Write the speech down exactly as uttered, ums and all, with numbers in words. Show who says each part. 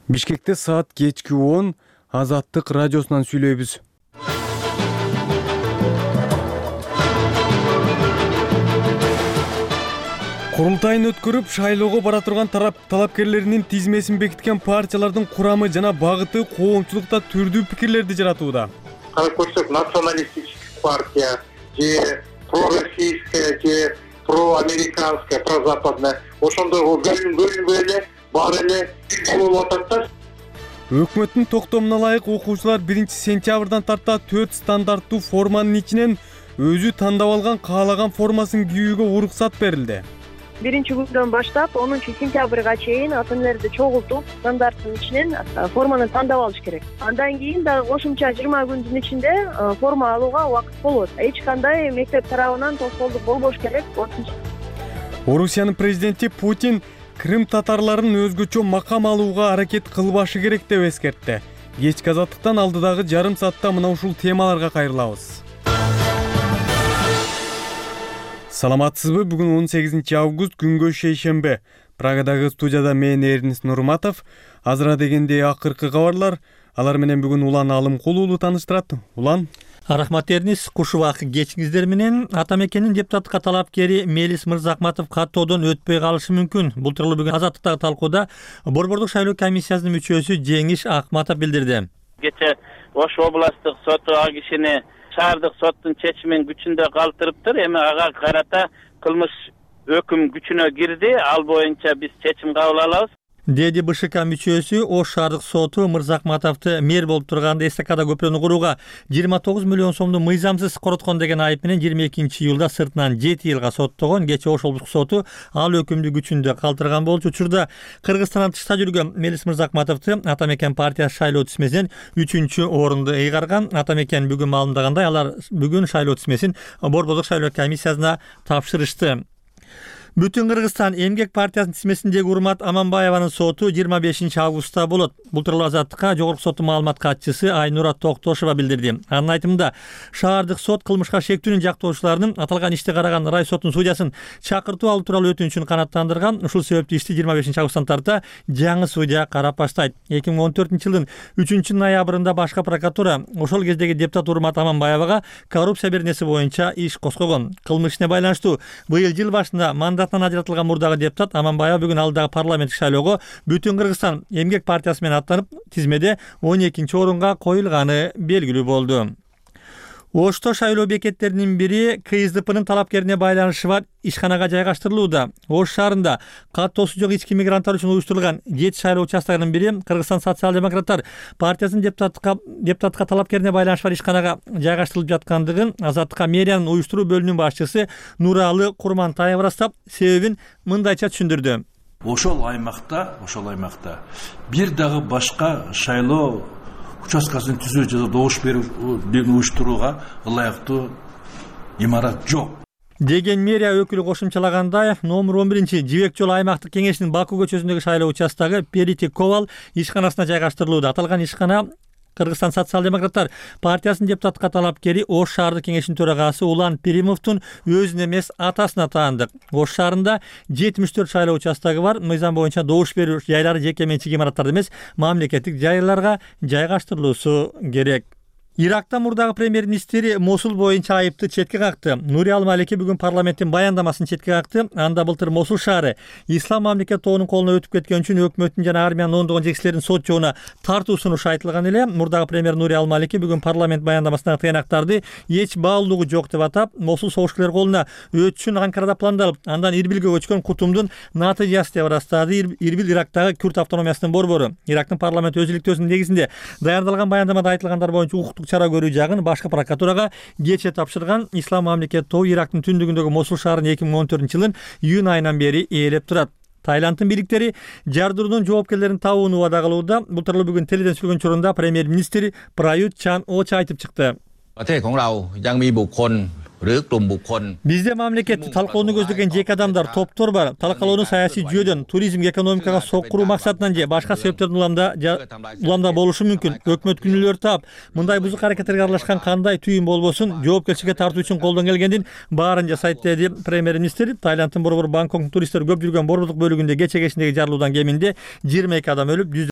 Speaker 1: Бишкекте саат кечки он Азаттык радиосунан сүйлөйбүз. Курултайын өткөрүп, шайлоого бара турган тарап талапкерлеринин тизмесин бекиткен партиялардын курамы жана багыты коомчулукта түрдүү пикирлерди жаратууда.
Speaker 2: Как көрсөк, националистическая партия, же пророссийская, же проамериканская, прозападная, ошондой бөлүнбөй эле бар эле болуп атат да.
Speaker 1: Өкмөттүн токтомуна ылайык окуучулар биринчи сентябрдан тарта төрт стандарттуу форманын ичинен өзү тандап алган каалаган формасын кийүүгө уруксат берилди.
Speaker 3: Биринчи күндөн баштап онунчу сентябрга чейин ата энелерди чогултуп, стандарттын ичинен форманы тандап алыш керек. Андан кийин дагы кошумча жыйырма күндүн ичинде форма алууга убакыт болот. Эч кандай мектеп тарабынан тоскоолдук болбош керек.
Speaker 1: Орусиянын президенти Путин Крым татарларын өзгөчө макам алууга аракет кылбашы керек деп эскертти. Кечки Азаттыктан алдыдагы жарым саатта мына ушул темаларга кайрылабыз. Саламатсызбы? Бүгүн он сегизинчи август күнгө шейшембе. Прагадагы студияда мен Эрнис Нурматов. Азыра дегенде акыркы кабарлар. Алар менен бүгүн Улан Алымкул уулу тааныштырат. Улан.
Speaker 4: Рахмат Эрнис, куш убакыт кечиңиздер менен. Ата мекенин депутаттыкка талапкери Мелис Мырзахматов каттоодон өтпөй калышы мүмкүн. Бул тууралуу бүгүн Азаттыктагы талкууда Борбордук шайлоо комиссиясынын мүчөсү Жеңиш Акматов билдирди.
Speaker 5: Кече Ош областтык соту ал кишини шаардык соттун чечимин күчүндө калтырыптыр. Эми ага карата кылмыш өкүм күчүнө кирди. Ал боюнча биз чечим кабыл алабыз.
Speaker 4: Деди БШК мүчөсү Ош шаардык соту Мырзахматовду мэр болуп турганда эстакада көпүрөнү курууга жыйырма тогуз миллион сомду мыйзамсыз короткон деген айып менен жыйырма экинчи июлда сыртынан жети жылга соттогон. Кече Ош облустук соту ал өкүмдү күчүндө калтырган болчу. Учурда Кыргызстандан тышта жүргөн Мелис Мырзахматовду Ата мекен партиясы шайлоо тизмесинен үчүнчү орунду ыйгарган. Ата мекен бүгүн маалымдагандай, алар бүгүн шайлоо тизмесин Борбордук шайлоо комиссиясына тапшырышты. Бүтүн Кыргызстан эмгек партиясынын тизмесиндеги Урмат Аманбаеванын соту жыйырма бешинчи августта болот. Бул тууралуу Азаттыкка Жогорку соттун маалымат катчысы Айнура Токтошова билдирди. Анын айтымында, шаардык сот кылмышка шектүүнүн жактоочуларынын аталган ишти караган рай соттун судьясын чакыртуу алуу тууралуу өтүнүчүн канааттандырган. Ушул себептүү ишти жыйырма бешинчи августтан тарта жаңы судья карап баштайт. эки миң он төртүнчү жылдын үчүнчү ноябрында башкы прокуратура ошол кездеги депутат Урмат Аманбаевага коррупция беренеси боюнча иш козгогон. Кылмыш ишине байланыштуу быйыл жыл башында мандатынан ажыратылган мурдагы депутат Аманбаева бүгүн алдагы парламенттик шайлоого Бүтүн Кыргызстан эмгек партиясы менен аттанып, тизмеде он экинчи орунга коюлганы белгилүү болду. Ошто шайлоо бекеттеринин бири КСДПнын талапкерине байланышы бар ишканага жайгаштырылууда. Ош шаарында каттоосу жок ички мигранттар үчүн уюштурулган жети шайлоо участогунун бири Кыргызстан социал-демократтар партиясынын депутаттыкка депутатка талапкерине байланышы бар ишканага жайгаштырылып жаткандыгын Азаттыкка мэриянын уюштуруу бөлүмүнүн башчысы Нуралы Курмантаева ырастап, себебин мындайча түшүндүрдү.
Speaker 6: Ошол аймакта, ошол аймакта бир дагы башка шайлоо участкасын түзүү жана добуш берүүнү уюштурууга ылайыктуу имарат жок
Speaker 4: деген мэрия өкүлү кошумчалагандай, номер он биринчи Жибек жолу аймактык кеңешинин Баку көчөсүндөгү шайлоо участогу Перити Ковал ишканасына жайгаштырылууда. Аталган ишкана Кыргызстан социал-демократтар партиясынын депутатка талапкери Ош шаардык кеңешинин төрагасы Улан Перимовдун өзүнө эмес атасына таандык. Ош шаарында жетимиш төрт шайлоо участогу бар. Мыйзам боюнча добуш берүү жайлары жеке менчик имараттарда эмес, мамлекеттик жайларга жайгаштырылуусу керек. Иракта мурдагы премьер-министри Мосул боюнча айыпты четке какты. Нури Ал-Малики бүгүн парламенттин баяндамасын четке какты. Анда былтыр Мосул шаары Ислам мамлекет тобунун колуна өтүп кеткен үчүн өкмөттүн жана армиянын ондогон жетекчилеринин сот жоона тартуу сунушу айтылган эле. Мурдагы премьер Нури Ал-Малики бүгүн парламент баяндамасындагы тыянактарды эч баалуулугу жок деп атап, Мосул согушкерлер колуна өтүшүн Анкарада пландалып, андан Ирбилге көчкөн кутумдун натыйжасы деп ырастады. Ирбил Ирактагы Күрд автономиясынын борбору. Ирактын парламент өз иликтөөсүнүн негизинде даярдалган баяндамада айтылгандар боюнча укуктук чара көрүү жагын башкы прокуратурага кече тапшырган. Ислам мамлекет тобу Ирактын түндүгүндөгү Мосул шаарын эки миң он төртүнчү жылдын июнь айынан бери ээлеп турат. Таиландтын бийликтери жардыруунун жоопкерлерин табууну убада кылууда. Бул тууралуу бүгүн теледен сүйлөгөн учурунда премьер-министр Прают Чан-Оча айтып чыкты. Бизде мамлекетти талкалоону көздөгөн жеке адамдар, топтор бар. Талкалоону саясий жүйөдөн, туризмге, экономикага соккуруу максатынан же башка себептердин уламда уламда болушу мүмкүн. Өкмөт күнөөлөр таап, мындай бузук аракеттерге аралашкан кандай түйүн болбосун, жоопкерчиликке тартуу үчүн колдон келгендин баарын жасайт деди премьер-министр. Таиландтын борбору Бангкоктун туристтер көп жүргөн борбордук бөлүгүндө кече кечиндеги жарылуудан кеминде жыйырма эки адам өлүп,